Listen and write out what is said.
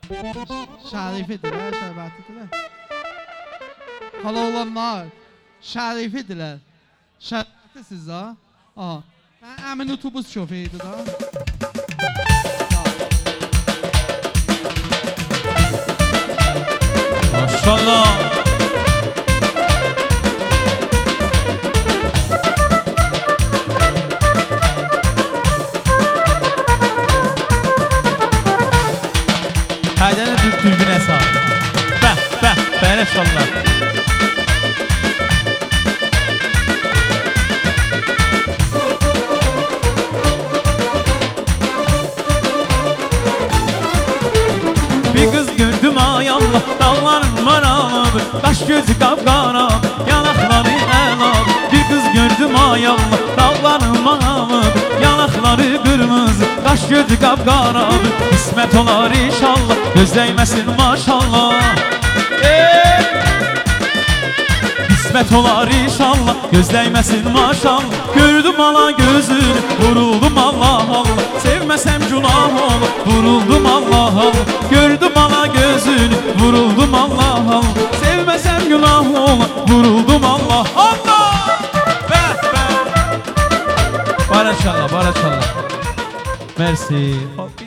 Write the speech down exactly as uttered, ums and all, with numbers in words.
Şərifədirlər, şərbətidirlər. Hala olanlar şərifədirlər. Şərbətisiniz ha? Aha. Ben əmin otobüs şoförüydü da. Maşallah. Haydana dürbüne sağ. Bəh, bəh, bərəşallah. Bir kız gördüm ay Allah, dağların maralı, kaş gözü kapkara, yanakları elal. Bir kız gördüm ay Allah, dağların maralı, yanakları kırmızı, kaş gözü kapkara. Kısmet olar inşallah, göz değmesin maşallah. Hey! Kısmet olar inşallah, göz değmesin maşallah. Gördüm ala gözünü, vuruldum Allah Allah. Sevmesem günah olur, vuruldum Allah Allah. Gördüm ala gözünü, vuruldum Allah Allah. Sevmesem günah olur, vuruldum Allah Allah. Be be. Barakallah, barakallah. Merci.